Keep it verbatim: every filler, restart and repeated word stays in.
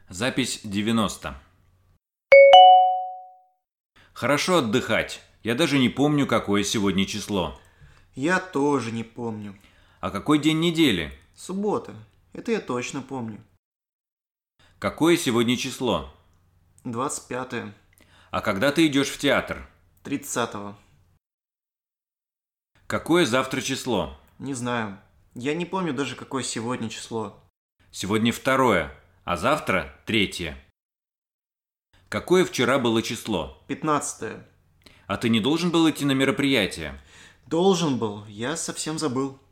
Запись девяносто. Хорошо отдыхать. Я даже не помню, какое сегодня число. Я тоже не помню. А какой день недели? Суббота. Это я точно помню. Какое сегодня число? двадцать пятое. А когда ты идешь в театр? тридцатого. Какое завтра число? Не знаю. Я не помню даже, какое сегодня число. Сегодня второе, а завтра третье. Какое вчера было число? пятнадцатое. А ты не должен был идти на мероприятие? Должен был. Я совсем забыл.